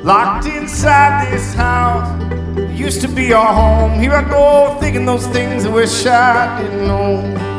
locked inside this house. It used to be our home. Here I go thinking those things I wish I didn't know.